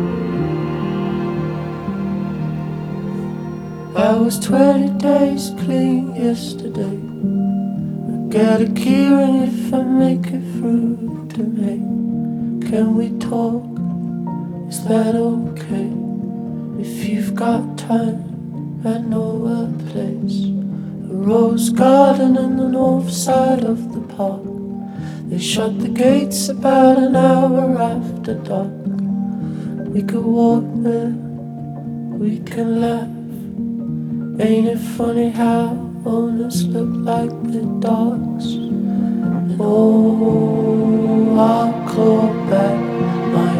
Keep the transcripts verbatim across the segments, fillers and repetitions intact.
I was twenty days clean yesterday. I get a key ring if I make it through to May. Can we talk? Is that okay? If you've got time, I know a place. A rose garden on the north side of the park. They shut the gates about an hour after dark. We could walk there, we can laugh. Ain't it funny how owners look like the dogs? And oh, I'll claw back my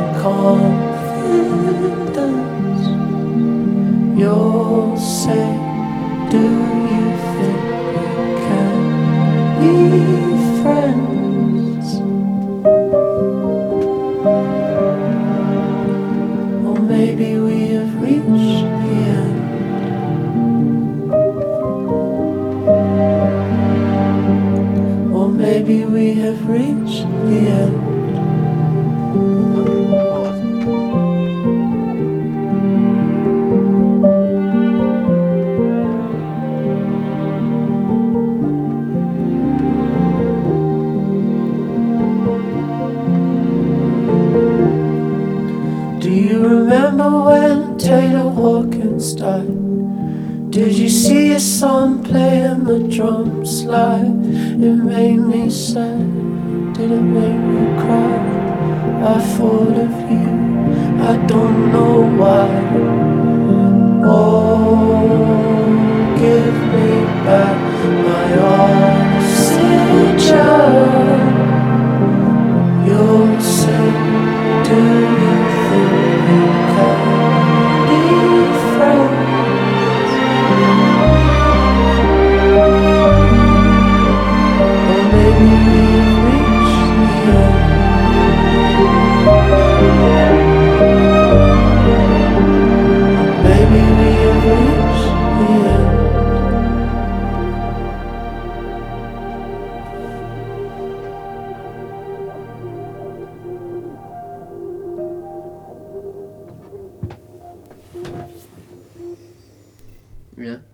confidence. You'll say, do you think we can be friends? Or maybe we have reached the end. Or maybe we have reached the end. Do you remember when Taylor Hawkins died? Did you see your son playing the drums live? It made me sad, did it make me cry? I thought of you, I don't know why. Oh, give me back my oxygen. You'll say, do you think we can be friends? Or maybe we've reached the end. Maybe we have reached the end. Yeah.